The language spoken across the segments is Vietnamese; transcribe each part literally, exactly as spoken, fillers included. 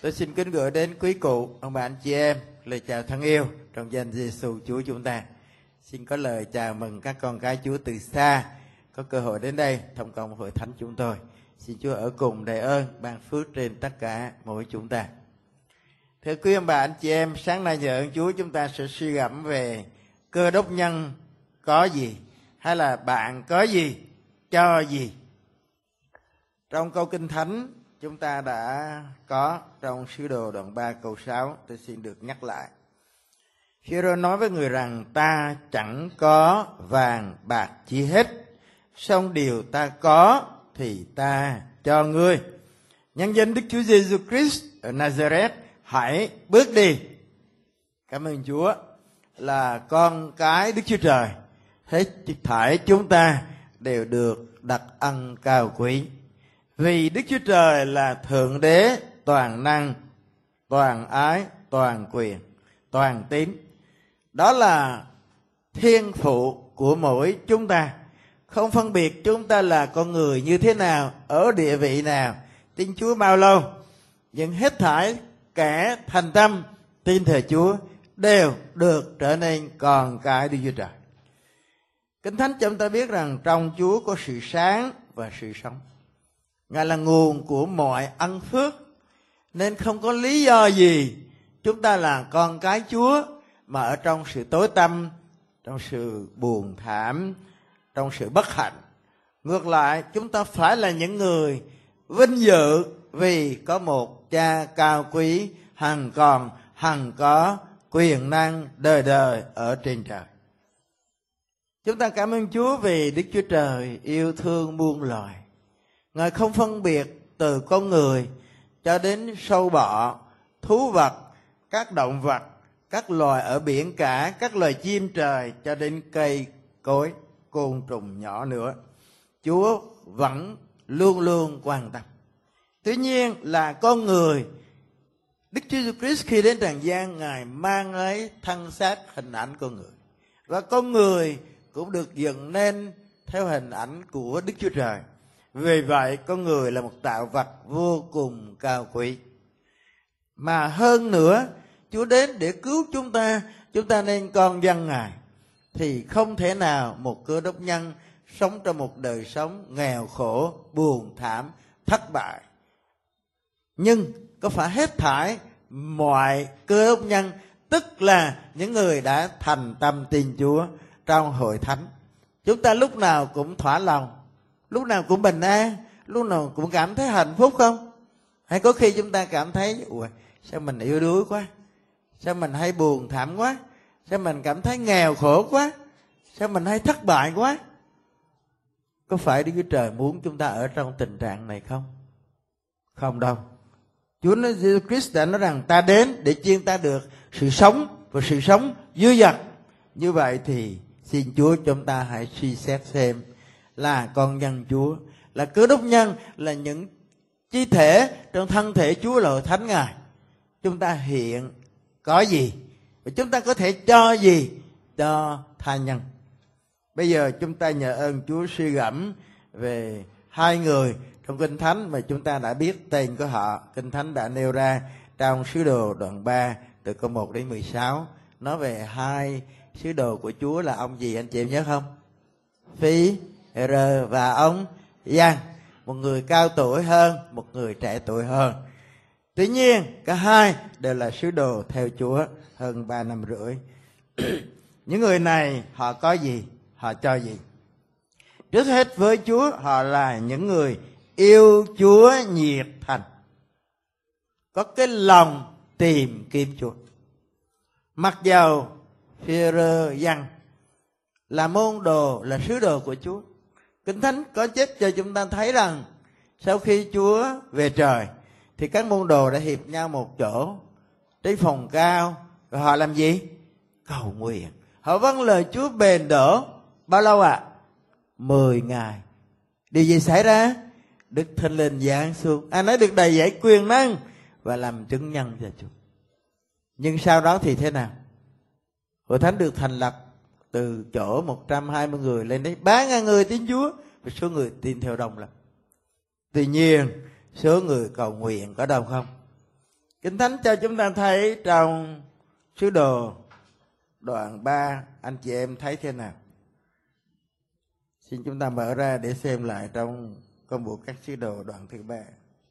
Tôi xin kính gửi đến quý cụ, ông bà anh chị em lời chào thân yêu trong danh Giêsu Chúa chúng ta. Xin có lời chào mừng các con cái Chúa từ xa có cơ hội đến đây thông công hội thánh chúng tôi. Xin Chúa ở cùng đầy ơn ban phước trên tất cả mỗi chúng ta. Thưa quý ông bà anh chị em, sáng nay nhờ ơn Chúa chúng ta sẽ suy gẫm về Cơ Đốc nhân có gì, hay là bạn có gì cho gì. Trong câu Kinh Thánh chúng ta đã có trong Sứ Đồ đoạn ba câu sáu, tôi xin được nhắc lại. Phêrô nói với người rằng: ta chẳng có vàng bạc chi hết, song điều ta có thì ta cho ngươi. Nhân danh Đức Chúa Giêsu Christ ở Nazareth, hãy bước đi. Cảm ơn Chúa là con cái Đức Chúa Trời. Hết thảy chúng ta đều được đặt ân cao quý. Vì Đức Chúa Trời là Thượng Đế toàn năng, toàn ái, toàn quyền, toàn tín. Đó là thiên phụ của mỗi chúng ta. Không phân biệt chúng ta là con người như thế nào, ở địa vị nào, tin Chúa bao lâu. Nhưng hết thảy kẻ thành tâm tin thờ Chúa đều được trở nên con cái Đức Chúa Trời. Kinh Thánh cho chúng ta biết rằng trong Chúa có sự sáng và sự sống. Ngài là nguồn của mọi ân phước, nên không có lý do gì chúng ta là con cái Chúa mà ở trong sự tối tăm, trong sự buồn thảm, trong sự bất hạnh. Ngược lại, chúng ta phải là những người vinh dự vì có một Cha cao quý, hằng còn, hằng có, quyền năng đời đời ở trên trời. Chúng ta cảm ơn Chúa vì Đức Chúa Trời yêu thương muôn loài. Ngài không phân biệt từ con người cho đến sâu bọ, thú vật, các động vật, các loài ở biển cả, các loài chim trời cho đến cây cối, côn trùng nhỏ nữa. Chúa vẫn luôn luôn quan tâm. Tuy nhiên là con người, Đức Chúa Jesus Christ khi đến trần gian, Ngài mang lấy thân xác hình ảnh con người. Và con người cũng được dựng nên theo hình ảnh của Đức Chúa Trời. Vì vậy con người là một tạo vật vô cùng cao quý. Mà hơn nữa, Chúa đến để cứu chúng ta, chúng ta nên con dân Ngài. Thì không thể nào một Cơ Đốc nhân sống trong một đời sống nghèo khổ, buồn thảm, thất bại. Nhưng có phải hết thảy mọi Cơ Đốc nhân, tức là những người đã thành tâm tin Chúa trong hội thánh, chúng ta lúc nào cũng thỏa lòng, lúc nào cũng bình an, lúc nào cũng cảm thấy hạnh phúc không? Hay có khi chúng ta cảm thấy ủa, sao mình yếu đuối quá, sao mình hay buồn thảm quá, sao mình cảm thấy nghèo khổ quá, sao mình hay thất bại quá? Có phải Đức Chúa Trời muốn chúng ta ở trong tình trạng này không? Không đâu. Chúa nói, Jesus Christ đã nói rằng ta đến để chiên ta được sự sống và sự sống dư dật. Như vậy thì xin Chúa chúng ta hãy suy xét xem là con nhân Chúa, là Cơ Đốc nhân, là những chi thể trong thân thể Chúa là hội thánh Ngài. Chúng ta hiện có gì và chúng ta có thể cho gì cho tha nhân. Bây giờ chúng ta nhờ ơn Chúa suy gẫm về hai người trong Kinh Thánh mà chúng ta đã biết tên của họ. Kinh Thánh đã nêu ra trong Sứ Đồ đoạn ba từ câu một đến mười sáu, nói về hai sứ đồ của Chúa là ông gì anh chị em nhớ không? Phi-e-rơ và ông Giăng, một người cao tuổi hơn, một người trẻ tuổi hơn. Tuy nhiên cả hai đều là sứ đồ theo Chúa hơn ba năm rưỡi. Những người này họ có gì, họ cho gì? Trước hết với Chúa, họ là những người yêu Chúa nhiệt thành, có cái lòng tìm kiếm Chúa. Mặc dầu Phi-e-rơ, Giăng là môn đồ, là sứ đồ của Chúa, Kinh Thánh có chép cho chúng ta thấy rằng sau khi Chúa về trời thì các môn đồ đã hiệp nhau một chỗ trên phòng cao, rồi họ làm gì? Cầu nguyện. Họ vâng lời Chúa bền đổ bao lâu ạ? À? Mười ngày. Điều gì xảy ra? Đức Thánh Linh giáng xuống, ai nói được đầy dẫy quyền năng và làm chứng nhân cho Chúa. Nhưng sau đó thì thế nào? Hội thánh được thành lập từ chỗ một trăm hai mươi người lên đến ba ngàn người tin Chúa, và số người tin theo đông lắm. Tuy nhiên số người cầu nguyện có đông không? Kinh Thánh cho chúng ta thấy trong Sứ Đồ đoạn ba, anh chị em thấy thế nào? Xin chúng ta mở ra để xem lại trong Công vụ các Sứ Đồ đoạn thứ ba.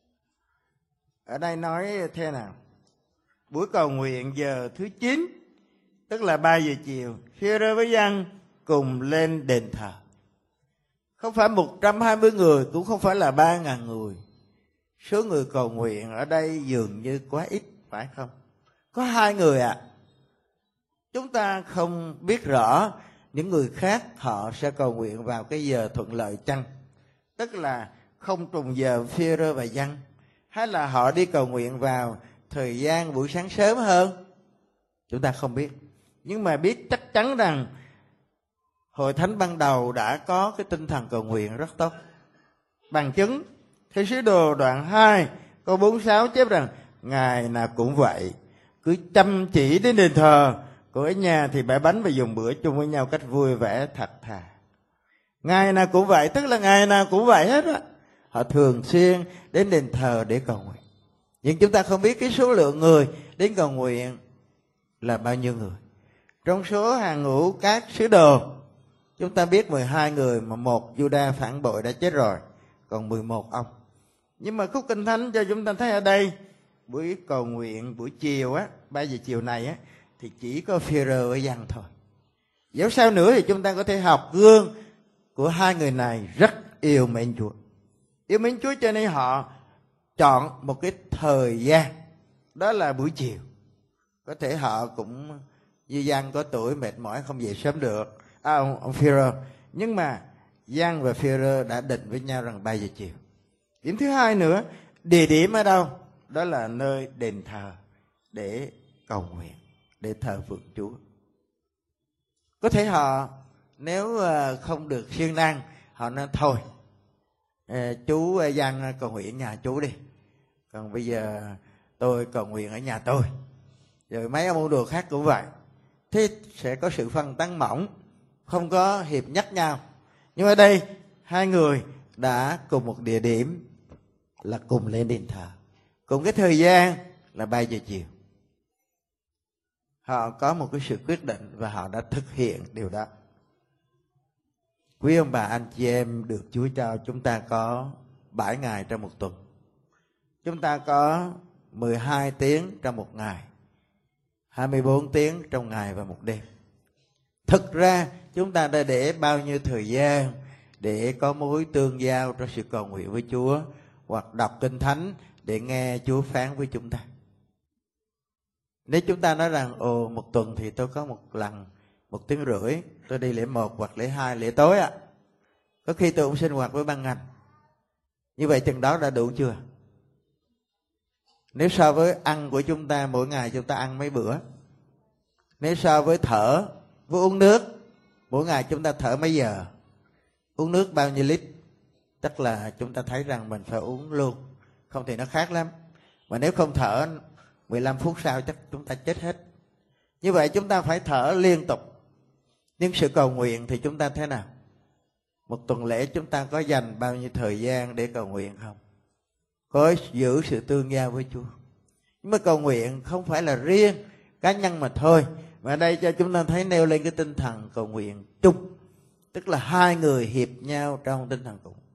Ở đây nói thế nào? Buổi cầu nguyện giờ thứ chín, tức là ba giờ chiều, Phi-e-rơ với Giăng cùng lên đền thờ. Không phải một trăm hai mươi người, cũng không phải là ba ngàn người. Số người cầu nguyện ở đây dường như quá ít, phải không? Có hai người ạ. À. Chúng ta không biết rõ những người khác họ sẽ cầu nguyện vào cái giờ thuận lợi chăng? Tức là không trùng giờ Phi-e-rơ và Giăng, hay là họ đi cầu nguyện vào thời gian buổi sáng sớm hơn? Chúng ta không biết. Nhưng mà biết chắc chắn rằng Hội Thánh ban đầu đã có cái tinh thần cầu nguyện rất tốt. Bằng chứng Thi Sứ Đồ đoạn hai câu bốn mươi sáu chép rằng ngày nào cũng vậy, cứ chăm chỉ đến đền thờ, còn ở nhà thì bẻ bánh và dùng bữa chung với nhau cách vui vẻ thật thà. Ngày nào cũng vậy, tức là ngày nào cũng vậy hết á. Họ thường xuyên đến đền thờ để cầu nguyện. Nhưng chúng ta không biết cái số lượng người đến cầu nguyện là bao nhiêu người. Trong số hàng ngũ các sứ đồ, chúng ta biết mười hai người mà một Juda phản bội đã chết rồi, còn mười một ông. Nhưng mà khúc Kinh Thánh cho chúng ta thấy ở đây, buổi cầu nguyện buổi chiều á, ba giờ chiều này á, thì chỉ có Phi-e-rơ với Giăng thôi. Dẫu sao nữa thì chúng ta có thể học gương của hai người này rất yêu mến Chúa. Yêu mến Chúa cho nên họ chọn một cái thời gian, đó là buổi chiều. Có thể họ cũng như Giăng có tuổi mệt mỏi không dậy sớm được, à, ông, ông Phi-e-rơ. Nhưng mà Giăng và Phi-e-rơ đã định với nhau rằng ba giờ chiều. Điểm thứ hai nữa, địa điểm ở đâu? Đó là nơi đền thờ để cầu nguyện, để thờ phượng Chúa. Có thể họ nếu không được siêng năng, họ nói thôi, chú Giăng cầu nguyện nhà chú đi, còn bây giờ tôi cầu nguyện ở nhà tôi. Rồi mấy ông môn đồ khác cũng vậy. Thế sẽ có sự phân tán mỏng, không có hiệp nhắc nhau. Nhưng ở đây hai người đã cùng một địa điểm là cùng lên đền thờ, cùng cái thời gian là ba giờ chiều. Họ có một cái sự quyết định và họ đã thực hiện điều đó. Quý ông bà anh chị em được Chúa cho, chúng ta có bảy ngày trong một tuần. Chúng ta có mười hai tiếng trong một ngày, hai mươi bốn tiếng trong ngày và một đêm. Thực ra chúng ta đã để bao nhiêu thời gian để có mối tương giao trong sự cầu nguyện với Chúa, hoặc đọc Kinh Thánh để nghe Chúa phán với chúng ta. Nếu chúng ta nói rằng ồ một tuần thì tôi có một lần một tiếng rưỡi, tôi đi lễ một hoặc lễ hai, lễ tối ạ. À. Có khi tôi cũng sinh hoạt với ban ngành. Như vậy chừng đó đã đủ chưa? Nếu so với ăn của chúng ta, mỗi ngày chúng ta ăn mấy bữa. Nếu so với thở, với uống nước, mỗi ngày chúng ta thở mấy giờ, uống nước bao nhiêu lít, tức là chúng ta thấy rằng mình phải uống luôn. Không thì nó khác lắm. Mà nếu không thở, mười lăm phút sau chắc chúng ta chết hết. Như vậy chúng ta phải thở liên tục. Nhưng sự cầu nguyện thì chúng ta thế nào? Một tuần lễ chúng ta có dành bao nhiêu thời gian để cầu nguyện không? Có giữ sự tương giao với Chúa. Nhưng mà cầu nguyện không phải là riêng cá nhân mà thôi. Mà ở đây cho chúng ta thấy nêu lên cái tinh thần cầu nguyện chung. Tức là hai người hiệp nhau trong tinh thần cùng.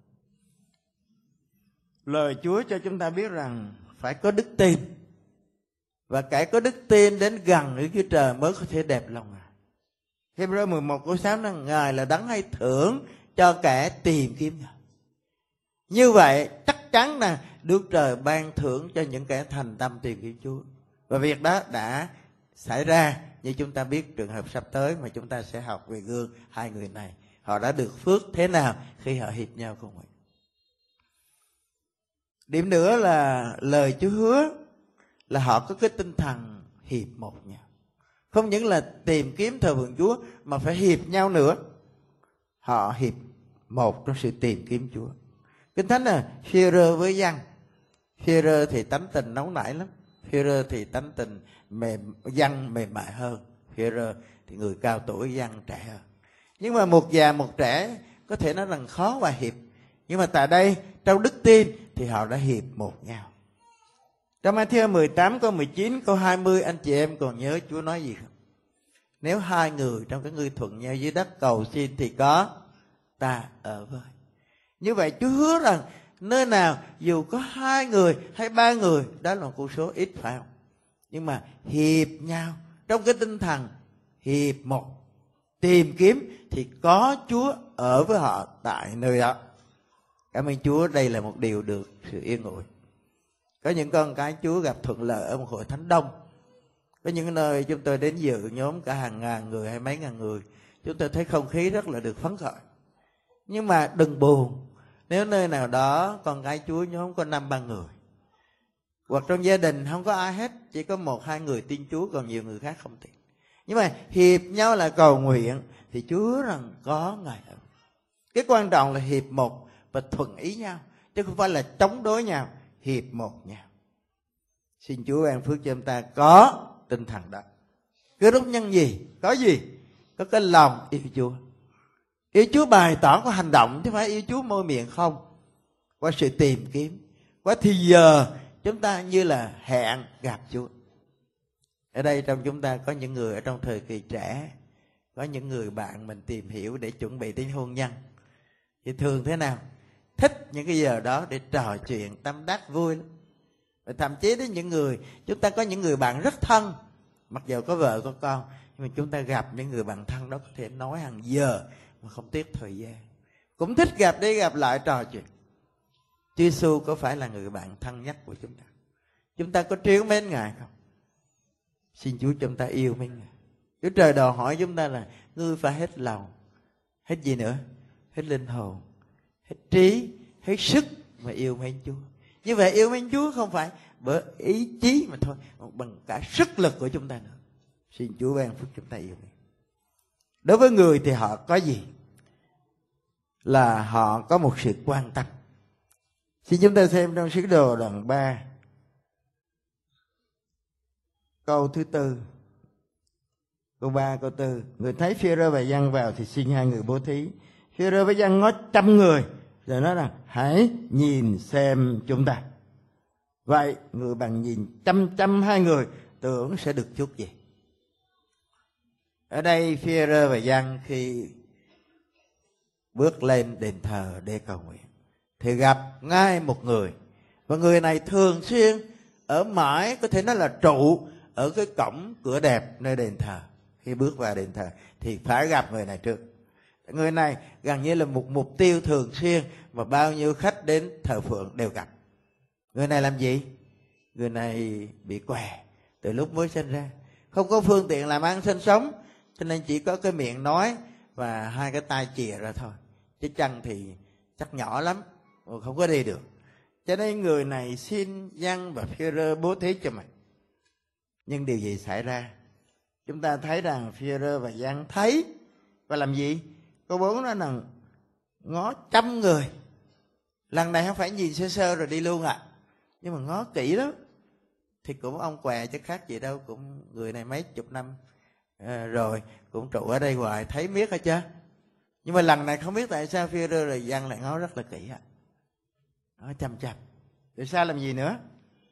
Lời Chúa cho chúng ta biết rằng phải có đức tin. Và kẻ có đức tin đến gần Đức Chúa Trời mới có thể đẹp lòng Ngài. Hebrew mười một câu sáu nói Ngài là đấng hay thưởng cho kẻ tìm kiếm Ngài. Như vậy chắc chắn là Đức Trời ban thưởng cho những kẻ thành tâm tìm kiếm Chúa. Và việc đó đã xảy ra, như chúng ta biết trường hợp sắp tới mà chúng ta sẽ học về gương hai người này. Họ đã được phước thế nào khi họ hiệp nhau cùng mình. Điểm nữa là lời Chúa hứa là họ có cái tinh thần hiệp một nhau. Không những là tìm kiếm thờ phượng Chúa mà phải hiệp nhau nữa. Họ hiệp một trong sự tìm kiếm Chúa. Kinh Thánh là Phi-e-rơ với Giăng. Phi-e-rơ thì tánh tình nóng nảy lắm. Phi-e-rơ thì tánh tình mềm, Giăng mềm mại hơn. Phi-e-rơ thì người cao tuổi, Giăng trẻ hơn. Nhưng mà một già một trẻ có thể nói rằng khó mà hiệp. Nhưng mà tại đây trong đức tin thì họ đã hiệp một nhau. Trong Matthew mười tám câu mười chín câu hai mươi, anh chị em còn nhớ Chúa nói gì không? Nếu hai người trong các ngươi thuận nhau dưới đất cầu xin thì có ta ở với. Như vậy Chúa hứa rằng nơi nào dù có hai người hay ba người, đó là một con số ít phải không? Nhưng mà hiệp nhau trong cái tinh thần hiệp một, tìm kiếm thì có Chúa ở với họ tại nơi đó. Cảm ơn Chúa, đây là một điều được sự yên ủi. Có những con cái Chúa gặp thuận lợi ở một hội thánh đông. Có những nơi chúng tôi đến dự nhóm cả hàng ngàn người hay mấy ngàn người, chúng tôi thấy không khí rất là được phấn khởi. Nhưng mà đừng buồn nếu nơi nào đó con cái Chúa nhóm có năm ba người, hoặc trong gia đình không có ai hết, chỉ có một hai người tin Chúa, còn nhiều người khác không tin. Nhưng mà hiệp nhau là cầu nguyện thì Chúa rằng có Ngài ở. Cái quan trọng là hiệp một và thuận ý nhau, chứ không phải là chống đối nhau, hiệp một nhau. Xin Chúa ban phước cho chúng ta có tinh thần đó. Cơ đốc nhân gì? Có gì? Có cái lòng yêu Chúa. Yêu Chúa bày tỏ có hành động, chứ không phải yêu Chúa môi miệng không. Qua sự tìm kiếm, qua thì giờ chúng ta như là hẹn gặp Chúa. Ở đây trong chúng ta có những người ở trong thời kỳ trẻ, có những người bạn mình tìm hiểu để chuẩn bị đến hôn nhân. Thì thường thế nào? Thích những cái giờ đó để trò chuyện tâm đắc vui lắm. Và thậm chí đến những người, chúng ta có những người bạn rất thân, mặc dù có vợ có con, nhưng mà chúng ta gặp những người bạn thân đó có thể nói hàng giờ mà không tiếc thời gian. Cũng thích gặp đi gặp lại trò chuyện. Chúa Giêsu có phải là người bạn thân nhất của chúng ta? Chúng ta có trìu mến Ngài không? Xin Chúa chúng ta yêu mến Ngài. Chúa Trời đòi hỏi chúng ta là ngươi phải hết lòng, hết gì nữa? Hết linh hồn, hết trí, hết sức mà yêu mến Chúa. Như vậy yêu mến Chúa không phải bởi ý chí mà thôi, bằng cả sức lực của chúng ta nữa. Xin Chúa ban phước chúng ta yêu mến. Đối với người thì họ có gì? Là họ có một sự quan tâm. Xin chúng ta xem trong Sứ Đồ đoạn ba, câu thứ tư, câu ba, câu tư. Người thấy Phi-e-rơ và Giăng vào thì xin hai người bố thí. Phi-e-rơ với Giăng ngó trăm người rồi nói rằng hãy nhìn xem chúng ta. Vậy người bằng nhìn chăm chăm hai người tưởng sẽ được chút gì? Ở đây Phi-e-rơ và Giăng khi bước lên đền thờ để cầu nguyện thì gặp ngay một người, và người này thường xuyên ở mãi, có thể nói là trụ ở cái cổng cửa đẹp nơi đền thờ. Khi bước vào đền thờ thì phải gặp người này trước. Người này gần như là một mục tiêu thường xuyên mà bao nhiêu khách đến thờ phượng đều gặp. Người này làm gì? Người này bị què từ lúc mới sinh ra, không có phương tiện làm ăn sinh sống, cho nên chỉ có cái miệng nói và hai cái tay chìa ra thôi, chứ chân thì chắc nhỏ lắm, không có đi được. Cho nên người này xin Giăng và Phi-e-rơ bố thí cho mình. Nhưng điều gì xảy ra? Chúng ta thấy rằng Phi-e-rơ và Giăng thấy và làm gì? Câu bốn nói rằng ngó trăm người. Lần này không phải nhìn sơ sơ rồi đi luôn ạ, à, nhưng mà ngó kỹ lắm. Thì cũng ông què chứ khác gì đâu, cũng người này mấy chục năm à, rồi cũng trụ ở đây hoài, thấy biết hết chưa. Nhưng mà lần này không biết tại sao Phi-e-rơ rồi Giăng lại ngó rất là kỹ ạ, à. Ngó chăm chăm. Rồi sao làm gì nữa?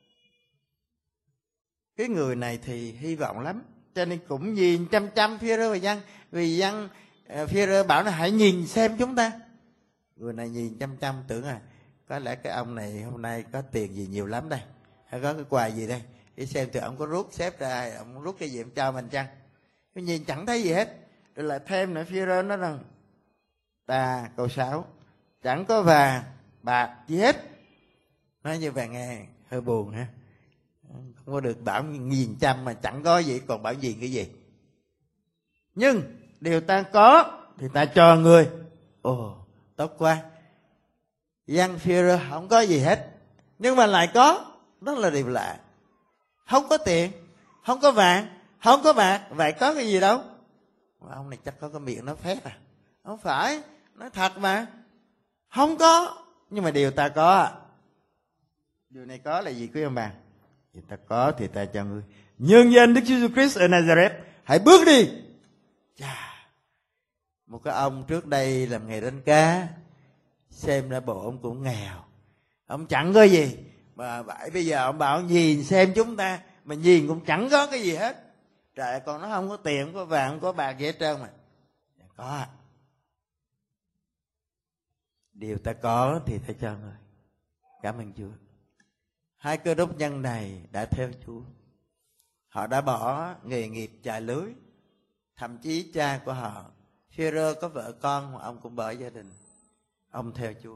Cái người này thì hy vọng lắm, cho nên cũng nhìn chăm chăm Phi-e-rơ và Giăng. Vì Giăng Phi-e-rơ bảo là hãy nhìn xem chúng ta. Người này nhìn chăm chăm tưởng à có lẽ cái ông này hôm nay có tiền gì nhiều lắm đây, hay có cái quà gì đây, để xem thì ông có rút xếp ra, ông rút cái gì ông cho mình chăng. Cái nhìn chẳng thấy gì hết. Rồi lại thêm nữa, Phi-e-rơ nói rằng ta, câu sáu, chẳng có vàng bạc gì hết. Nói như vậy nghe hơi buồn ha. Không có được bảo nhìn chăm mà chẳng có gì, còn bảo gì cái gì. Nhưng điều ta có thì ta cho người. Ồ, tốt quá. Giăng, Phi-e-rơ không có gì hết, nhưng mà lại có. Đó là điều lạ. Không có tiền, không có vàng, không có bạc, vậy có cái gì đâu. Ông này chắc có cái miệng nó phét à. Không phải, nói thật mà. Không có, nhưng mà điều ta có. Điều này có là gì quý ông bà? Điều ta có thì ta cho ngươi. Nhân danh Đức Giêsu Christ ở Nazareth, hãy bước đi. Chà, một cái ông trước đây làm nghề đánh cá, xem ra bộ ông cũng nghèo, ông chẳng có gì Mà vậy bây giờ ông bảo nhìn xem chúng ta, mà nhìn cũng chẳng có cái gì hết. Trời, con nó không có tiền, không có vàng, không có bạc gì hết trơn mà. Có. Điều ta có thì ta cho người. Cảm ơn Chúa. Hai cơ đốc nhân này đã theo Chúa. Họ đã bỏ nghề nghiệp chài lưới. Thậm chí cha của họ, Phêrô có vợ con mà ông cũng bỏ gia đình. Ông theo Chúa.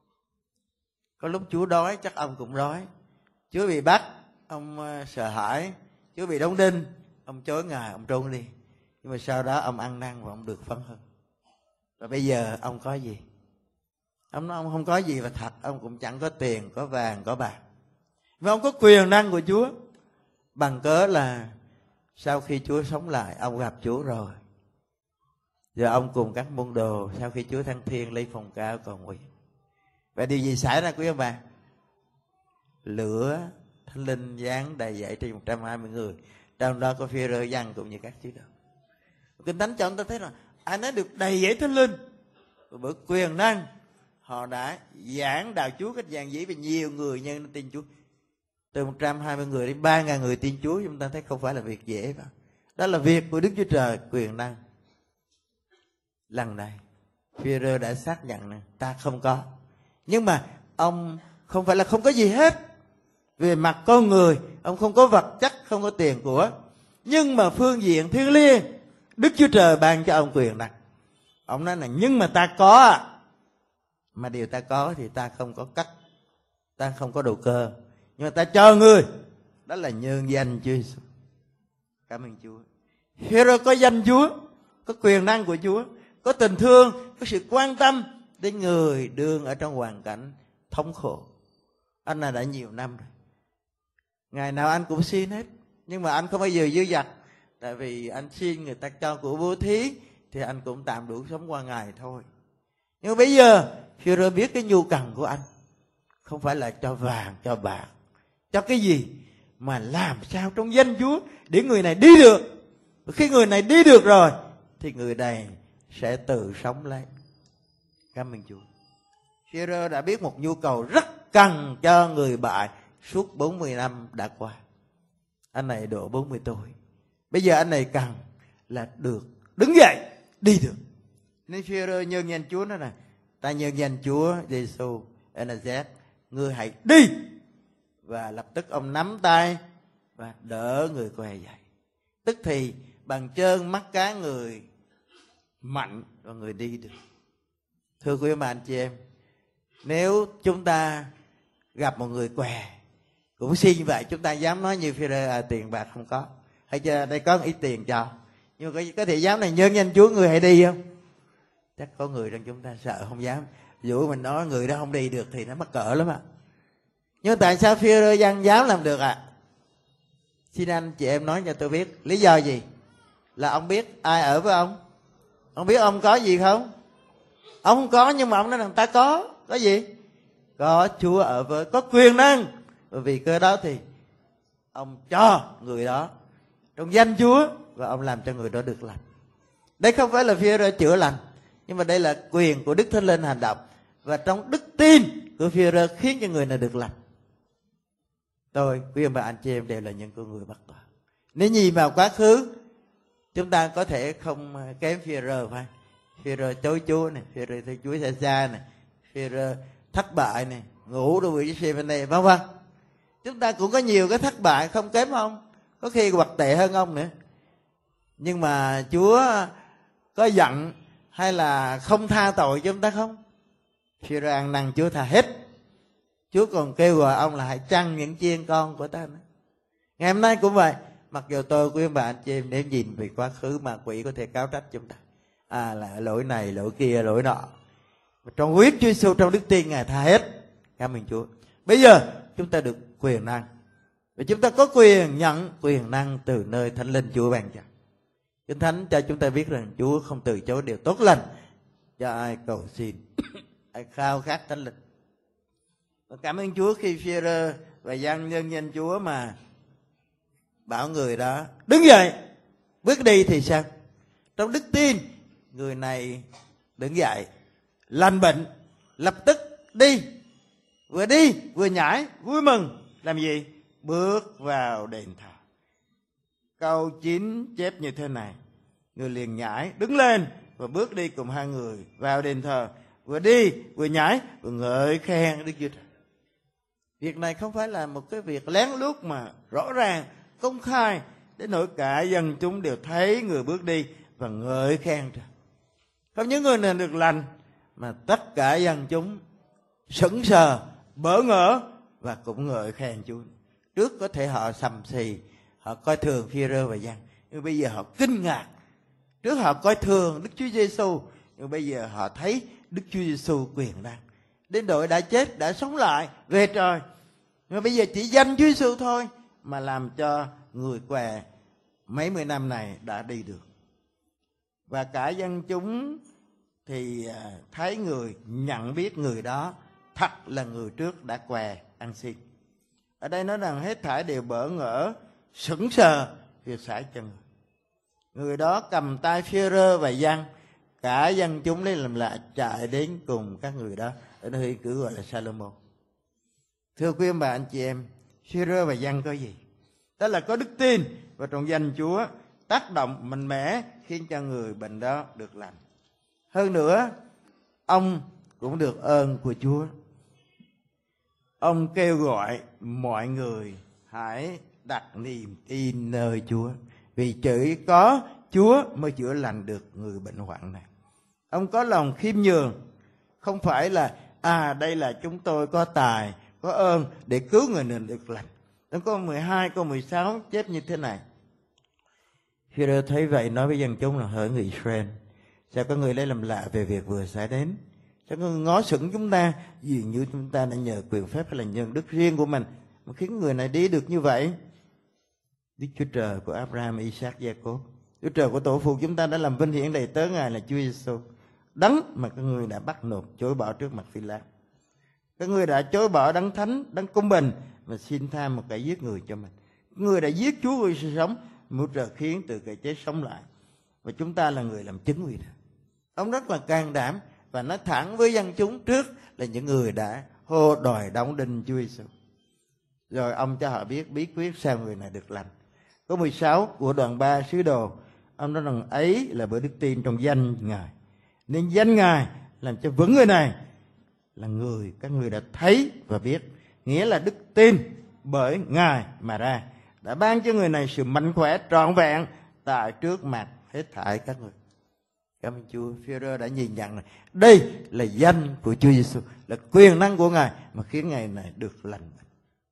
Có lúc Chúa đói chắc ông cũng đói. Chúa bị bắt, ông sợ hãi. Chúa bị đóng đinh, ông chối Ngài, ông trốn đi. Nhưng mà sau đó ông ăn năn và ông được phấn hơn. Và bây giờ ông có gì? Ông nói ông không có gì, và thật ông cũng chẳng có tiền, có vàng, có bạc. Mà ông có quyền năng của Chúa. Bằng cớ là sau khi Chúa sống lại, ông gặp Chúa rồi. Giờ ông cùng các môn đồ sau khi Chúa thăng thiên lấy phòng cao cầu nguyện. Và điều gì xảy ra quý ông bà? Lửa Thánh Linh giáng đầy dậy trên một trăm hai mươi người. Trong đó có Phêrô, Giăng cũng như các sứ đồ. Kinh Thánh cho chúng ta thấy là ai nói được đầy dẫy Thánh Linh, bởi quyền năng họ đã giảng đạo Chúa cách dàn dĩ, và nhiều người nhân tin Chúa. Từ một trăm hai mươi người đến ba ngàn người tin Chúa, chúng ta thấy không phải là việc dễ đâu. Đó là việc của Đức Chúa Trời, quyền năng. Lần này Phêrô đã xác nhận là ta không có. Nhưng mà ông không phải là không có gì hết. Về mặt con người, ông không có vật chất, không có tiền của. Nhưng mà phương diện thiêng liêng, Đức Chúa Trời ban cho ông quyền năng. Ông nói là nhưng mà ta có, mà điều ta có thì ta không có cắt, ta không có đầu cơ, nhưng mà ta cho người. Đó là nhân danh Chúa Giêsu. Cảm ơn Chúa. Phêrô có danh Chúa, có quyền năng của Chúa, có tình thương, có sự quan tâm đến người đương ở trong hoàn cảnh thống khổ. Anh này đã nhiều năm rồi, ngày nào anh cũng xin hết, nhưng mà anh không bao giờ dư dật. Tại vì anh xin người ta cho của bố thí thì anh cũng tạm đủ sống qua ngày thôi. Nhưng mà bây giờ Phêrô biết cái nhu cầu của anh không phải là cho vàng, cho bạc, cho cái gì, mà làm sao trong danh Chúa để người này đi được. Và khi người này đi được rồi thì người này sẽ tự sống lấy. Cảm ơn Chúa. Phêrô đã biết một nhu cầu rất cần cho người bạn suốt bốn mươi năm đã qua. Anh này độ bốn mươi tuổi. Bây giờ anh này cần là được đứng dậy, đi được. Nên Phêrô nhân danh Chúa nói này: ta nhân danh Chúa Giêsu Nazareth, ngươi hãy đi. Và lập tức ông nắm tay và đỡ người què dậy. Tức thì bằng trơn mắt cá người mạnh và người đi được. Thưa quý bà anh chị em, nếu chúng ta gặp một người què cũng xin như vậy, chúng ta dám nói như Phêrô à, tiền bạc không có, hay cho đây có một ít tiền cho, nhưng mà có, có thể dám này nhân danh Chúa người hãy đi không? Chắc có người trong chúng ta sợ không dám. Dù mình nói người đó không đi được thì nó mắc cỡ lắm ạ. Nhưng tại sao Phêrô Giăng dám làm được ạ? À? Xin anh chị em nói cho tôi biết lý do gì? Là ông biết ai ở với ông? Ông biết ông có gì không? Ông không có, nhưng mà ông nói rằng ta có. Có gì? Có Chúa ở với, có quyền năng. Bởi vì cơ đó thì ông cho người đó trong danh Chúa, và ông làm cho người đó được lành. Đây không phải là Phêrô chữa lành, nhưng mà đây là quyền của Đức Thánh Linh hành động. Và trong đức tin của Phêrô khiến cho người này được lành. Tôi, quý ông bà anh chị em đều là những con người bất toàn. Nếu nhìn vào quá khứ, chúng ta có thể không kém Phêrô phải. Phêrô chối Chúa này, Phêrô thấy Chúa xa xa này, Phêrô thất bại này, ngủ đối với xe bên đây, vân vân. Chúng ta cũng có nhiều cái thất bại không kém ông, có khi hoặc tệ hơn ông nữa. Nhưng mà Chúa có giận hay là không tha tội cho chúng ta không? Phêrô ăn năn Chúa tha hết. Chúa còn kêu gọi ông là hãy chăn những chiên con của ta nữa. Ngày hôm nay cũng vậy. Mặc dù tôi quý ông bà anh chị em nếu nhìn về quá khứ mà quỷ có thể cáo trách chúng ta, à là lỗi này, lỗi kia, lỗi nọ. Trong huyết Chúa Giêsu, trong đức tin Ngài tha hết. Cảm ơn Chúa. Bây giờ chúng ta được quyền năng. Và chúng ta có quyền nhận quyền năng từ nơi Thánh Linh Chúa ban cho. Kinh Thánh cho chúng ta biết rằng Chúa không từ chối điều tốt lành cho ai cầu xin, ai khao khát Thánh Linh. Và cảm ơn Chúa khi Phêrô và Giăng nhân danh Chúa mà bảo người đó đứng dậy, bước đi thì sao? Trong đức tin, người này đứng dậy, lành bệnh, lập tức đi, vừa đi vừa nhảy, vui mừng. làm gì? Bước vào đền thờ. Câu chín chép như thế này: người liền nhảy đứng lên và bước đi cùng hai người vào đền thờ, vừa đi vừa nhảy vừa ngợi khen Đức Chúa Trời. Việc này không phải là một cái việc lén lút mà rõ ràng, công khai, đến nỗi cả dân chúng đều thấy người bước đi và ngợi khen Trời. Không những người này được lành, mà tất cả dân chúng sững sờ, bỡ ngỡ và cũng ngợi khen Chúa. Trước có thể họ sầm xì, họ coi thường Phi-e-rơ và Giăng, nhưng bây giờ họ kinh ngạc. Trước họ coi thường Đức Chúa Giêsu, nhưng bây giờ họ thấy Đức Chúa Giêsu quyền năng, đến đội đã chết đã sống lại về trời. Nhưng bây giờ chỉ danh Chúa Giêsu thôi mà làm cho người què mấy mươi năm này đã đi được. Và cả dân chúng thì thấy người, nhận biết người đó thật là người trước đã què ăn xin. Ở đây nói rằng hết thảy đều bỡ ngỡ, sững sờ việc xảy cho người. Người đó cầm tay Phi-e-rơ và Giăng, cả dân chúng lấy làm lạ chạy đến cùng các người đó. Ở đây cứ gọi là Salomon. Thưa quý ông bà anh chị em, Phi-e-rơ và Giăng có gì? Đó là có đức tin và trong danh Chúa tác động mạnh mẽ khiến cho người bệnh đó được lành. Hơn nữa, ông cũng được ơn của Chúa. Ông kêu gọi mọi người hãy đặt niềm tin nơi Chúa, vì chỉ có Chúa mới chữa lành được người bệnh hoạn này. Ông có lòng khiêm nhường, không phải là à đây là chúng tôi có tài, có ơn để cứu người này được lành. Trong câu mười hai, câu mười sáu chép như thế này: Phi-e-rơ thấy vậy nói với dân chúng là: hỡi người Israel, sao có người lấy làm lạ về việc vừa xảy đến? Sao có người ngó sững chúng ta, dường như chúng ta đã nhờ quyền phép hay là nhân đức riêng của mình mà khiến người này đi được như vậy? Đức Chúa Trời của Abraham, Isaac, Jacob, Chúa Trời của tổ phụ chúng ta đã làm vinh hiển đầy tớ Ngài là Chúa Giêsu, đấng mà các ngươi đã bắt nộp chối bỏ trước mặt Phi-lát. Các ngươi đã chối bỏ đấng thánh, đấng công bình và xin tha một kẻ giết người cho mình. Các ngươi đã giết Chúa của sự sống, Chúa Trời khiến từ kẻ chết sống lại, và chúng ta là người làm chứng vì đó. Ông rất là can đảm và nói thẳng với dân chúng trước là những người đã hô đòi đóng đinh Chúa Giêsu. Rồi ông cho họ biết bí quyết sao người này được lành. Câu mười sáu của đoạn ba sứ đồ, ông nói rằng ấy là bởi đức tin trong danh Ngài, nên danh Ngài làm cho vững người này là người các người đã thấy và biết. Nghĩa là đức tin bởi Ngài mà ra đã ban cho người này sự mạnh khỏe trọn vẹn tại trước mặt hết thảy các người. Cảm ơn Chúa. Phi-e-rơ đã nhìn nhận này, đây là danh của Chúa Giêsu, là quyền năng của Ngài mà khiến Ngài này được lành bệnh.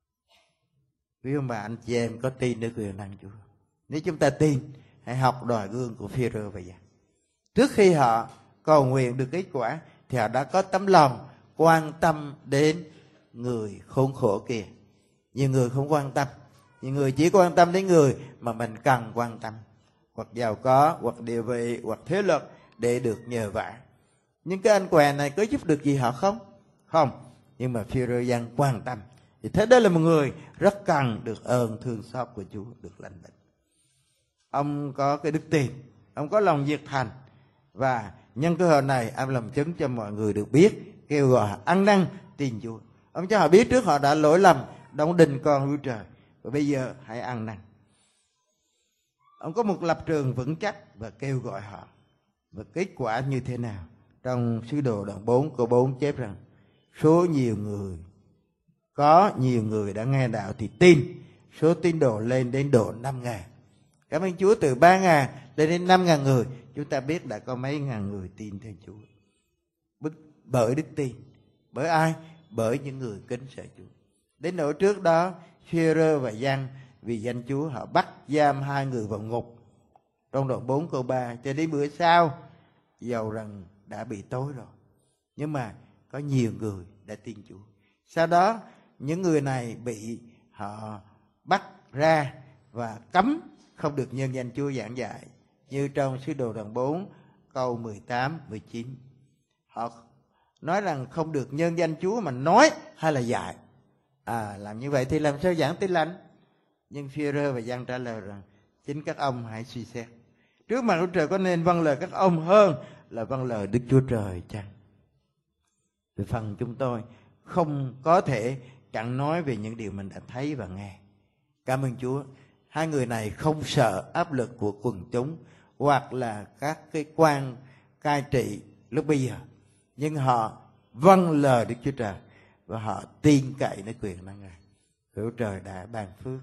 Quý ông bà anh chị em có tin đến quyền năng Chúa? Nếu chúng ta tin, hãy học đòi gương của Phi-e-rơ và Giăng. Trước khi họ cầu nguyện được kết quả thì họ đã có tấm lòng quan tâm đến người khốn khổ kia. Nhiều người không quan tâm, nhiều người chỉ quan tâm đến người mà mình cần quan tâm, hoặc giàu có, hoặc địa vị, hoặc thế lực để được nhờ vả. Nhưng cái anh què này có giúp được gì họ không? Không. Nhưng mà Phi-e-rơ Giăng quan tâm. Thì thế đây là một người rất cần được ơn thương xót của Chúa, được lành bệnh. Ông có cái đức tin, ông có lòng nhiệt thành, và nhân cơ hội này ông làm chứng cho mọi người được biết, kêu gọi ăn năn tin Chúa. Ông cho họ biết trước họ đã lỗi lầm, đóng đinh con Chúa Trời, và bây giờ hãy ăn năn. Ông có một lập trường vững chắc và kêu gọi họ. Và kết quả như thế nào? Trong sứ đồ đoạn bốn câu bốn chép rằng số nhiều người có nhiều người đã nghe đạo thì tin, số tín đồ lên đến độ năm ngàn. Cảm ơn Chúa, từ ba ngàn lên đến năm ngàn người. Chúng ta biết đã có mấy ngàn người tin theo Chúa bởi đức tin. Bởi ai? Bởi những người kính sợ Chúa. Đến nỗi trước đó Phi-e-rơ và Giăng vì danh Chúa họ bắt giam hai người vào ngục trong đoạn bốn câu ba, cho đến bữa sau dầu rằng đã bị tối rồi, nhưng mà có nhiều người đã tin Chúa. Sau đó những người này bị họ bắt ra và cấm không được nhân danh Chúa giảng dạy, như trong sứ đồ đoạn bốn câu mười tám, mười chín. Họ nói rằng không được nhân danh Chúa mà nói hay là dạy. À, làm như vậy thì làm sao giảng tin lành? Nhưng Phi-e-rơ và Giăng trả lời rằng chính các ông hãy suy xét. Trước mặt Chúa Trời có nên vâng lời các ông hơn là vâng lời Đức Chúa Trời chăng? Về phần chúng tôi không có thể chẳng nói về những điều mình đã thấy và nghe. Cảm ơn Chúa. Hai người này không sợ áp lực của quần chúng hoặc là các cái quan cai trị lúc bây giờ, nhưng họ vâng lời Đức Chúa Trời và họ tin cậy nơi quyền năng Ngài. Hữu trời đã ban phước.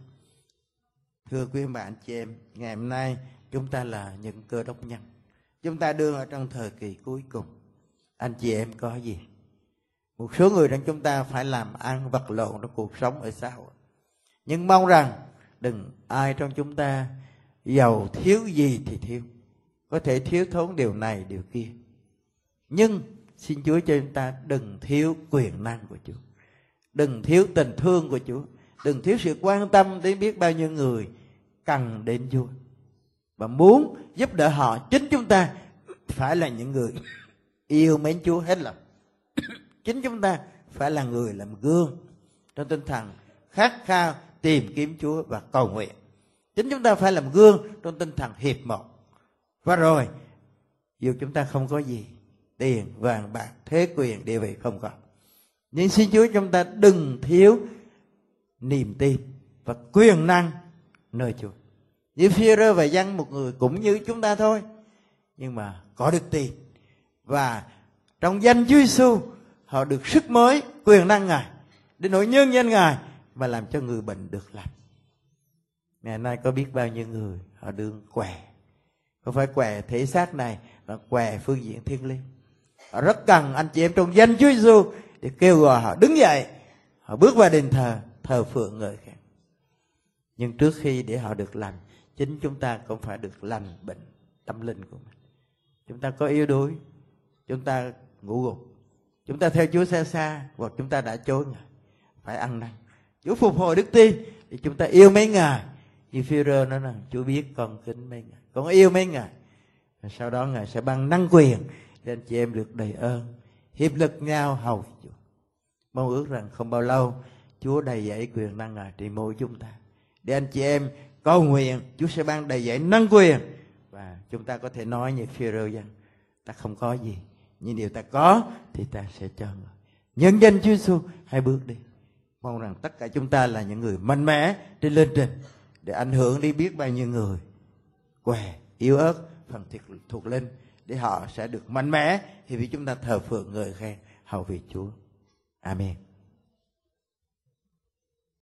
Thưa quý bạn anh chị em, ngày hôm nay chúng ta là những cơ đốc nhân. Chúng ta đương ở trong thời kỳ cuối cùng. Anh chị em có gì? Một số người trong chúng ta phải làm ăn vật lộn trong cuộc sống ở xã hội. Nhưng mong rằng đừng ai trong chúng ta giàu thiếu gì thì thiếu. Có thể thiếu thốn điều này điều kia. Nhưng xin Chúa cho chúng ta đừng thiếu quyền năng của Chúa. Đừng thiếu tình thương của Chúa. Đừng thiếu sự quan tâm đến biết bao nhiêu người cần đến Chúa và muốn giúp đỡ họ. Chính chúng ta phải là những người yêu mến Chúa hết lòng. Chính chúng ta phải là người làm gương trong tinh thần khát khao tìm kiếm Chúa và cầu nguyện. Chính chúng ta phải làm gương trong tinh thần hiệp một. Và rồi, dù chúng ta không có gì, tiền, vàng, bạc, thế quyền, địa vị không có, nhưng xin Chúa chúng ta đừng thiếu niềm tin và quyền năng nơi Chúa. Như Phi-e-rơ và Giăng, một người cũng như chúng ta thôi, nhưng mà có đức tin. Và trong danh Chúa Giêsu, họ được sức mới, quyền năng Ngài, đến nỗi nhân danh Ngài mà làm cho người bệnh được lành. Ngày nay có biết bao nhiêu người họ đương què, không phải què thể xác này, mà què phương diện thiên liêng. Họ rất cần anh chị em trong danh Chúa Giêsu để kêu gọi họ đứng dậy, họ bước vào đền thờ, thờ phượng người khác. Nhưng trước khi để họ được lành, chính chúng ta cũng phải được lành bệnh tâm linh của mình. Chúng ta có yếu đuối, chúng ta ngủ gục, chúng ta theo Chúa xa xa, hoặc chúng ta đã chối Ngài, phải ăn năn. Chúa phục hồi đức tin thì chúng ta yêu mấy Ngài. Như Phi-e-rơ nói rằng Chúa biết con kính mấy Ngài, con yêu mấy Ngài. Và sau đó Ngài sẽ ban năng quyền để anh chị em được đầy ơn, hiệp lực nhau hầu Chúa. Mong ước rằng không bao lâu Chúa đầy dẫy quyền năng Ngài trên mỗi chúng ta, để anh chị em cầu nguyện Chúa sẽ ban đầy dẫy năng quyền. Và chúng ta có thể nói như Phi-e-rơ rằng ta không có gì, nhưng điều ta có thì ta sẽ cho người. Nhân danh Chúa Giêsu hãy bước đi. Mong rằng tất cả chúng ta là những người mạnh mẽ trên lên trình, để ảnh hưởng đi biết bao nhiêu người què, yếu ớt, phần thiệt thuộc linh, để họ sẽ được mạnh mẽ khi vì chúng ta thờ phượng người khen hầu vị Chúa. Amen.